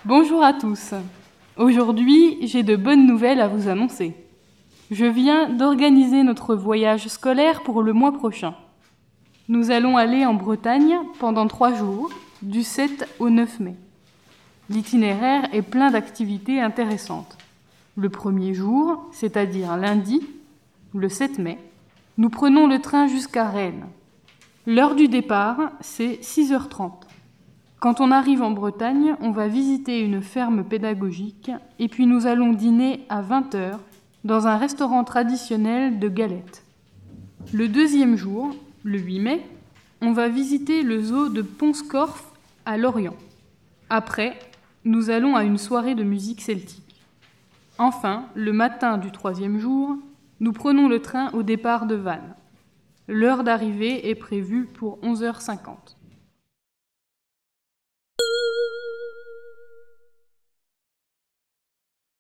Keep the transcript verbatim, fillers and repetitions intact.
Bonjour à tous. Aujourd'hui, j'ai de bonnes nouvelles à vous annoncer. Je viens d'organiser notre voyage scolaire pour le mois prochain. Nous allons aller en Bretagne pendant trois jours, du sept au neuf mai. L'itinéraire est plein d'activités intéressantes. Le premier jour, c'est-à-dire lundi, le sept mai, nous prenons le train jusqu'à Rennes. L'heure du départ, c'est six heures trente. Quand on arrive en Bretagne, on va visiter une ferme pédagogique et puis nous allons dîner à vingt heures dans un restaurant traditionnel de galettes. Le deuxième jour, le huit mai, on va visiter le zoo de Pont-Scorff à Lorient. Après, nous allons à une soirée de musique celtique. Enfin, le matin du troisième jour, nous prenons le train au départ de Vannes. L'heure d'arrivée est prévue pour onze heures cinquante.